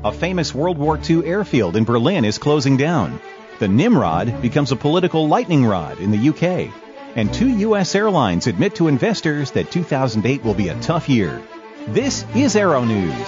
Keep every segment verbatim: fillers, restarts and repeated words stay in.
A famous World War Two airfield in Berlin is closing down. The Nimrod becomes a political lightning rod in the U K. And two U S airlines admit to investors that two thousand eight will be a tough year. This is Aero News.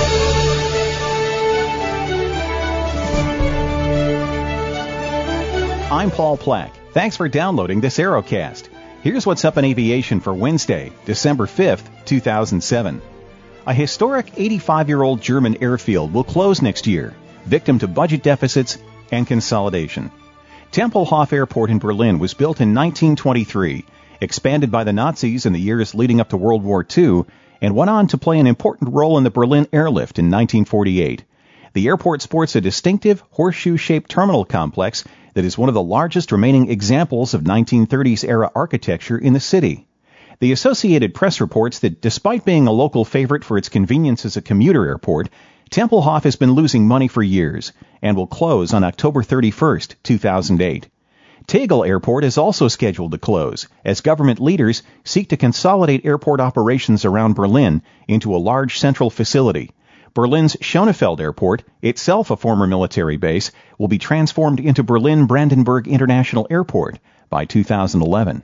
I'm Paul Plack. Thanks for downloading this Aerocast. Here's what's up in aviation for Wednesday, December fifth, two thousand seven. A historic eighty-five-year-old German airfield will close next year, victim to budget deficits and consolidation. Tempelhof Airport in Berlin was built in nineteen twenty-three, expanded by the Nazis in the years leading up to World War Two, and went on to play an important role in the Berlin airlift in nineteen forty-eight. The airport sports a distinctive horseshoe-shaped terminal complex that is one of the largest remaining examples of nineteen thirties-era architecture in the city. The Associated Press reports that despite being a local favorite for its convenience as a commuter airport, Tempelhof has been losing money for years and will close on October thirty-first, two thousand eight. Tegel Airport is also scheduled to close as government leaders seek to consolidate airport operations around Berlin into a large central facility. Berlin's Schönefeld Airport, itself a former military base, will be transformed into Berlin-Brandenburg International Airport by two thousand eleven.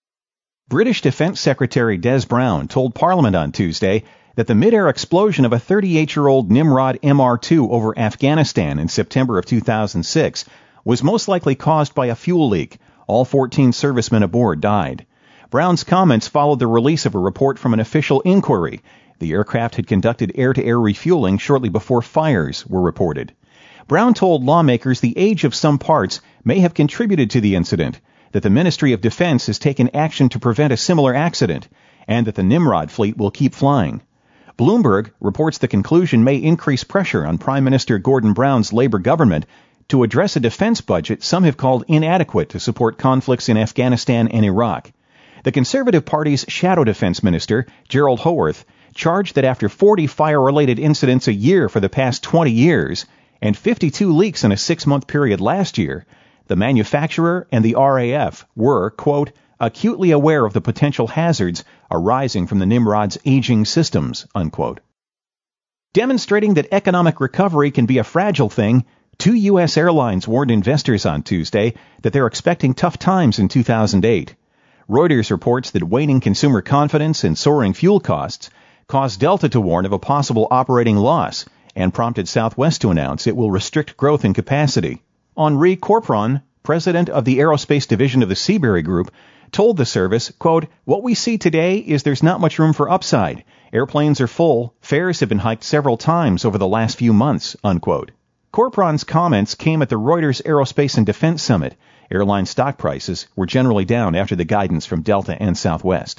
British Defense Secretary Des Brown told Parliament on Tuesday that the mid-air explosion of a thirty-eight-year-old Nimrod M R two over Afghanistan in September of two thousand six was most likely caused by a fuel leak. All fourteen servicemen aboard died. Brown's comments followed the release of a report from an official inquiry. The aircraft had conducted air-to-air refueling shortly before fires were reported. Brown told lawmakers the age of some parts may have contributed to the incident, that the Ministry of Defense has taken action to prevent a similar accident, and that the Nimrod fleet will keep flying. Bloomberg reports the conclusion may increase pressure on Prime Minister Gordon Brown's Labour government to address a defense budget some have called inadequate to support conflicts in Afghanistan and Iraq. The Conservative Party's Shadow Defense Minister, Gerald Howarth, charged that after forty fire-related incidents a year for the past twenty years and fifty-two leaks in a six-month period last year, the manufacturer and the R A F were, quote, acutely aware of the potential hazards arising from the Nimrod's aging systems, unquote. Demonstrating that economic recovery can be a fragile thing, two U S airlines warned investors on Tuesday that they're expecting tough times in two thousand eight. Reuters reports that waning consumer confidence and soaring fuel costs caused Delta to warn of a possible operating loss and prompted Southwest to announce it will restrict growth in capacity. Henri Corpron, president of the aerospace division of the Seabury Group, told the service, quote, what we see today is there's not much room for upside. Airplanes are full. Fares have been hiked several times over the last few months, unquote. Corpron's comments came at the Reuters Aerospace and Defense Summit. Airline stock prices were generally down after the guidance from Delta and Southwest.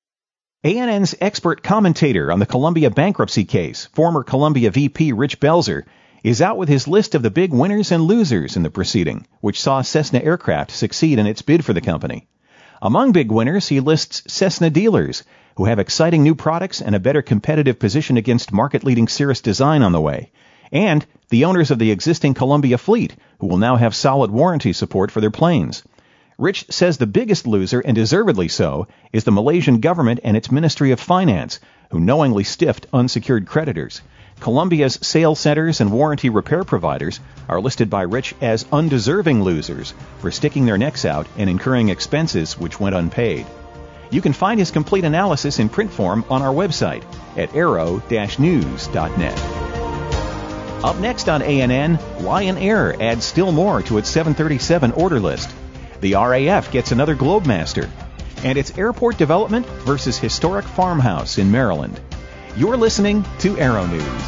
A N N's expert commentator on the Columbia bankruptcy case, former Columbia V P Rich Belzer, is out with his list of the big winners and losers in the proceeding, which saw Cessna Aircraft succeed in its bid for the company. Among big winners, he lists Cessna dealers, who have exciting new products and a better competitive position against market-leading Cirrus design on the way, and the owners of the existing Columbia fleet, who will now have solid warranty support for their planes. Rich says the biggest loser, and deservedly so, is the Malaysian government and its Ministry of Finance, who knowingly stiffed unsecured creditors. Columbia's sales centers and warranty repair providers are listed by Rich as undeserving losers for sticking their necks out and incurring expenses which went unpaid. You can find his complete analysis in print form on our website at aero dash news dot net. Up next on A N N, Lion Air adds still more to its seven thirty-seven order list. The R A F gets another Globemaster. And it's airport development versus historic farmhouse in Maryland. You're listening to Aero News.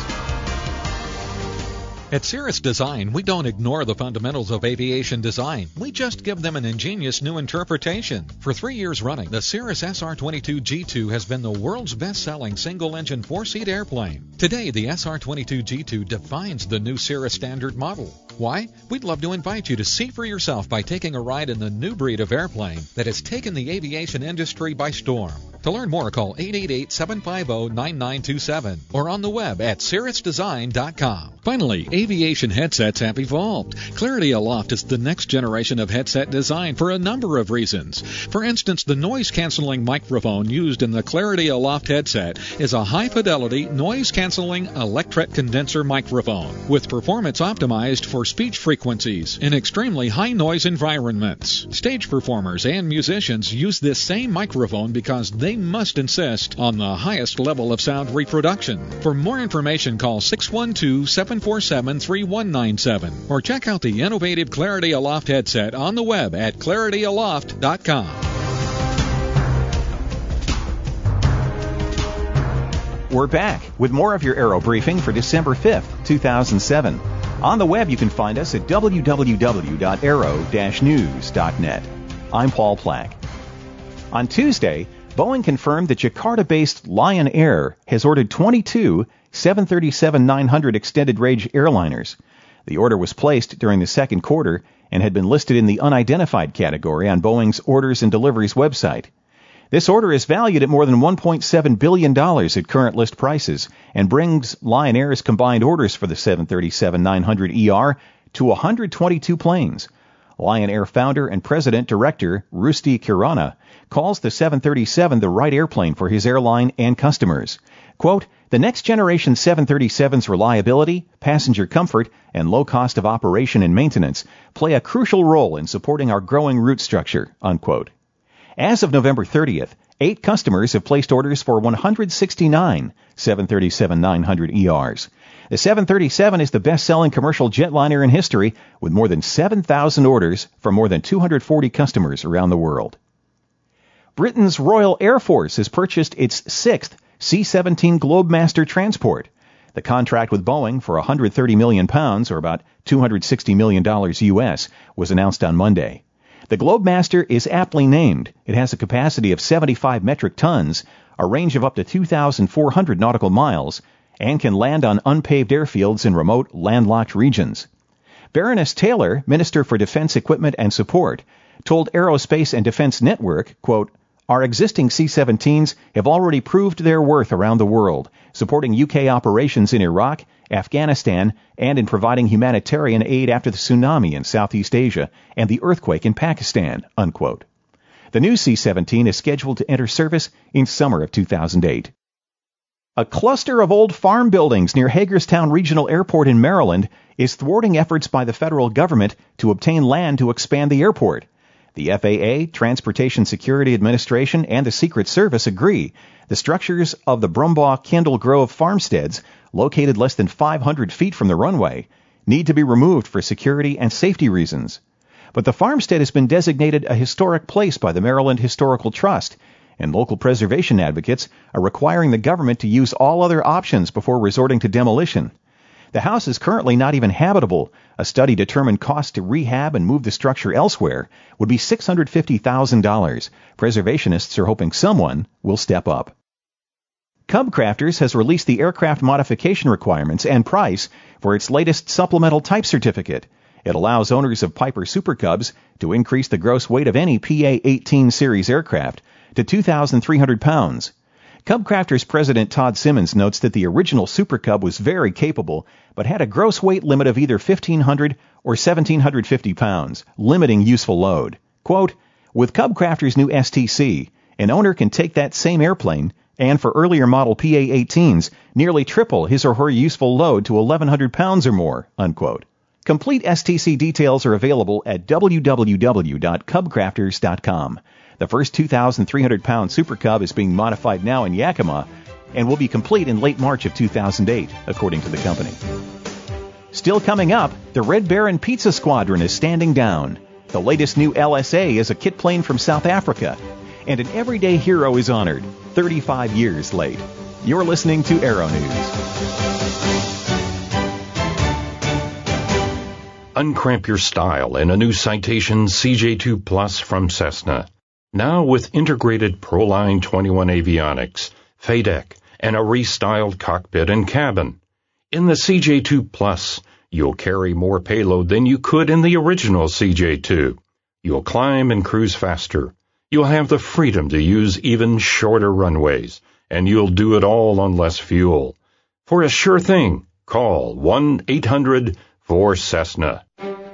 At Cirrus Design, we don't ignore the fundamentals of aviation design. We just give them an ingenious new interpretation. For three years running, the Cirrus S R twenty-two G two has been the world's best-selling single-engine four-seat airplane. Today, the S R twenty-two G two defines the new Cirrus standard model. Why? We'd love to invite you to see for yourself by taking a ride in the new breed of airplane that has taken the aviation industry by storm. To learn more, call eight eight eight, seven five zero, nine nine two seven or on the web at cirrus design dot com. Finally, aviation headsets have evolved. Clarity Aloft is the next generation of headset design for a number of reasons. For instance, the noise-canceling microphone used in the Clarity Aloft headset is a high-fidelity, noise-canceling electret condenser microphone with performance optimized for speech frequencies in extremely high-noise environments. Stage performers and musicians use this same microphone because they must insist on the highest level of sound reproduction. For more information, call six one two, seven four seven, three one nine seven or check out the innovative Clarity Aloft headset on the web at clarity aloft dot com. We're back with more of your Aero Briefing for December fifth, two thousand seven. On the web, you can find us at w w w dot aero dash news dot net. I'm Paul Plack. On Tuesday, Boeing confirmed that Jakarta-based Lion Air has ordered twenty-two seven thirty-seven nine hundred extended-range airliners. The order was placed during the second quarter and had been listed in the unidentified category on Boeing's Orders and Deliveries website. This order is valued at more than one point seven billion dollars at current list prices and brings Lion Air's combined orders for the seven thirty-seven nine hundred E R to one hundred twenty-two planes. Lion Air founder and president director Rusty Kirana calls the seven thirty-seven the right airplane for his airline and customers. Quote, "The next generation seven thirty-seven's reliability, passenger comfort, and low cost of operation and maintenance play a crucial role in supporting our growing route structure," unquote. As of November thirtieth, eight customers have placed orders for one hundred sixty-nine seven thirty-seven nine hundred E Rs. The seven thirty-seven is the best-selling commercial jetliner in history, with more than seven thousand orders from more than two hundred forty customers around the world. Britain's Royal Air Force has purchased its sixth C seventeen Globemaster transport. The contract with Boeing for one hundred thirty million pounds, or about two hundred sixty million dollars U S, was announced on Monday. The Globemaster is aptly named. It has a capacity of seventy-five metric tons, a range of up to two thousand four hundred nautical miles, and can land on unpaved airfields in remote, landlocked regions. Baroness Taylor, Minister for Defense Equipment and Support, told Aerospace and Defense Network, quote, "Our existing C seventeens have already proved their worth around the world, supporting U K operations in Iraq, Afghanistan, and in providing humanitarian aid after the tsunami in Southeast Asia and the earthquake in Pakistan," unquote. The new C seventeen is scheduled to enter service in summer of two thousand eight. A cluster of old farm buildings near Hagerstown Regional Airport in Maryland is thwarting efforts by the federal government to obtain land to expand the airport. The F A A, Transportation Security Administration, and the Secret Service agree the structures of the Brumbaugh Kendall Grove farmsteads, located less than five hundred feet from the runway, need to be removed for security and safety reasons. But the farmstead has been designated a historic place by the Maryland Historical Trust, and local preservation advocates are requiring the government to use all other options before resorting to demolition. The house is currently not even habitable. A study determined costs to rehab and move the structure elsewhere would be six hundred fifty thousand dollars. Preservationists are hoping someone will step up. Cub Crafters has released the aircraft modification requirements and price for its latest supplemental type certificate. It allows owners of Piper Super Cubs to increase the gross weight of any P A eighteen series aircraft to two thousand three hundred pounds. Cub Crafters President Todd Simmons notes that the original Super Cub was very capable, but had a gross weight limit of either fifteen hundred or seventeen fifty pounds, limiting useful load. Quote, "With Cub Crafters' new S T C, an owner can take that same airplane and for earlier model P A eighteens, nearly triple his or her useful load to eleven hundred pounds or more," unquote. Complete S T C details are available at w w w dot cub crafters dot com. The first two thousand three hundred pound Super Cub is being modified now in Yakima and will be complete in late March of two thousand eight, according to the company. Still coming up, the Red Baron Pizza Squadron is standing down. The latest new L S A is a kit plane from South Africa. And an everyday hero is honored, thirty-five years late. You're listening to Aero News. Uncramp your style in a new Citation C J two Plus from Cessna. Now with integrated Proline twenty-one avionics, F A D E C, and a restyled cockpit and cabin. In the C J two Plus, you'll carry more payload than you could in the original C J two. You'll climb and cruise faster. You'll have the freedom to use even shorter runways, and you'll do it all on less fuel. For a sure thing, call one eight hundred four Cessna.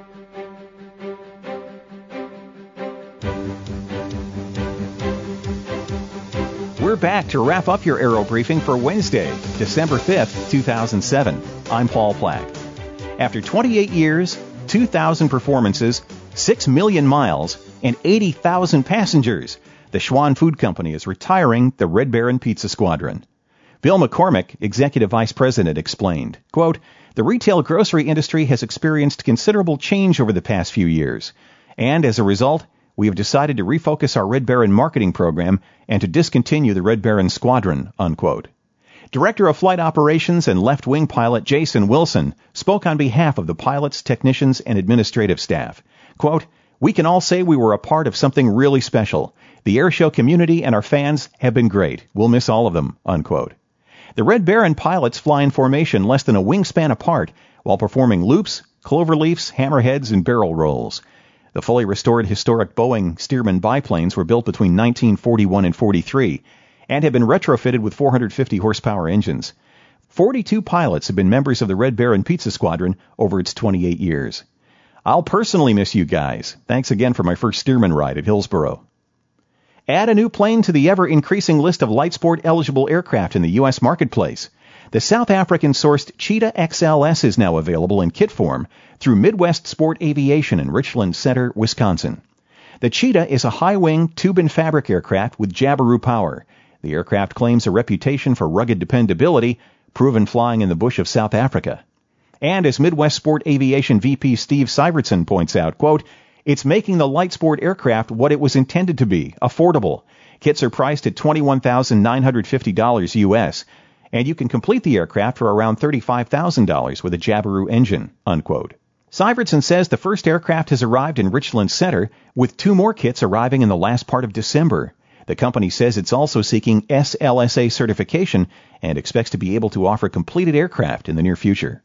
We're back to wrap up your Aero Briefing for Wednesday, December fifth, two thousand seven. I'm Paul Plack. After twenty-eight years, two thousand performances, six million miles, and eighty thousand passengers, the Schwan Food Company is retiring the Red Baron Pizza Squadron. Bill McCormick, Executive Vice President, explained, quote, "The retail grocery industry has experienced considerable change over the past few years, and as a result, we have decided to refocus our Red Baron marketing program and to discontinue the Red Baron Squadron," unquote. Director of Flight Operations and left-wing pilot Jason Wilson spoke on behalf of the pilots, technicians, and administrative staff. Quote, "We can all say we were a part of something really special. The airshow community and our fans have been great. We'll miss all of them," unquote. The Red Baron pilots fly in formation less than a wingspan apart while performing loops, cloverleafs, hammerheads, and barrel rolls. The fully restored historic Boeing Stearman biplanes were built between nineteen forty-one and forty-three and have been retrofitted with four hundred fifty horsepower engines. forty-two pilots have been members of the Red Baron Pizza Squadron over its twenty-eight years. I'll personally miss you guys. Thanks again for my first Stearman ride at Hillsboro. Add a new plane to the ever-increasing list of Lightsport-eligible aircraft in the U S marketplace. The South African-sourced Cheetah X L S is now available in kit form through Midwest Sport Aviation in Richland Center, Wisconsin. The Cheetah is a high-wing tube-and-fabric aircraft with Jabiru power. The aircraft claims a reputation for rugged dependability, proven flying in the bush of South Africa. And as Midwest Sport Aviation V P Steve Syvertson points out, quote, "It's making the light sport aircraft what it was intended to be, affordable. Kits are priced at twenty-one thousand nine hundred fifty dollars U S, and you can complete the aircraft for around thirty-five thousand dollars with a Jabiru engine," unquote. Syvertson says the first aircraft has arrived in Richland Center, with two more kits arriving in the last part of December. The company says it's also seeking S L S A certification and expects to be able to offer completed aircraft in the near future.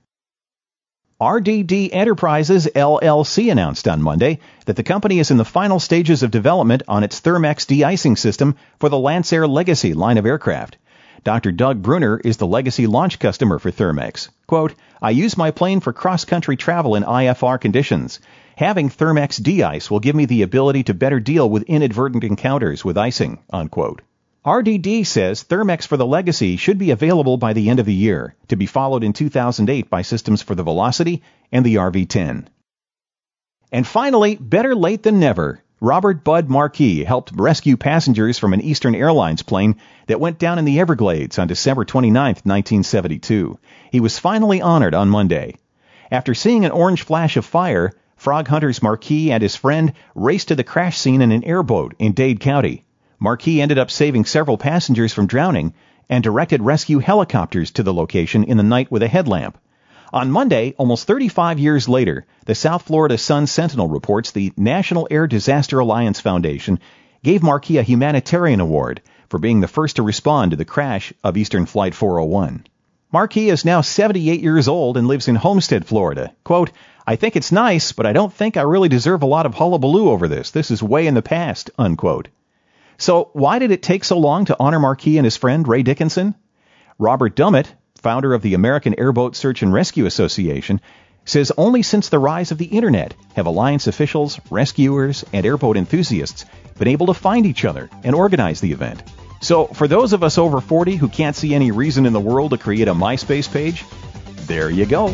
R D D Enterprises, L L C announced on Monday that the company is in the final stages of development on its Thermex de-icing system for the Lancair Legacy line of aircraft. Doctor Doug Bruner is the Legacy launch customer for Thermex. Quote, "I use my plane for cross-country travel in I F R conditions. Having Thermex de-ice will give me the ability to better deal with inadvertent encounters with icing," unquote. R D D says Thermex for the Legacy should be available by the end of the year, to be followed in two thousand eight by systems for the Velocity and the R V ten. And finally, better late than never, Robert Bud Marquis helped rescue passengers from an Eastern Airlines plane that went down in the Everglades on December twenty-ninth, nineteen seventy-two. He was finally honored on Monday. After seeing an orange flash of fire, Frog Hunters Marquis and his friend raced to the crash scene in an airboat in Dade County. Marquis ended up saving several passengers from drowning and directed rescue helicopters to the location in the night with a headlamp. On Monday, almost thirty-five years later, the South Florida Sun-Sentinel reports the National Air Disaster Alliance Foundation gave Marquis a humanitarian award for being the first to respond to the crash of Eastern Flight four oh one. Marquis is now seventy-eight years old and lives in Homestead, Florida. Quote, "I think it's nice, but I don't think I really deserve a lot of hullabaloo over this. This is way in the past," unquote. So why did it take so long to honor Marquis and his friend Ray Dickinson? Robert Dummett, founder of the American Airboat Search and Rescue Association, says only since the rise of the Internet have Alliance officials, rescuers, and airboat enthusiasts been able to find each other and organize the event. So for those of us over forty who can't see any reason in the world to create a MySpace page, there you go.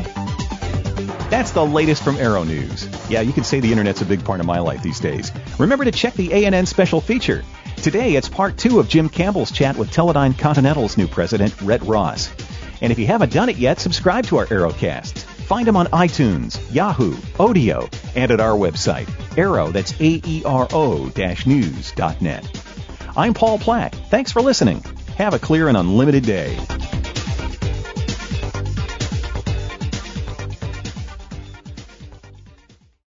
That's the latest from Aero News. Yeah, you can say the Internet's a big part of my life these days. Remember to check the A N N special feature. Today, it's part two of Jim Campbell's chat with Teledyne Continental's new president, Rhett Ross. And if you haven't done it yet, subscribe to our Aerocasts. Find them on iTunes, Yahoo, Odeo, and at our website, Aero, that's A E R O news dot net. I'm Paul Plack. Thanks for listening. Have a clear and unlimited day.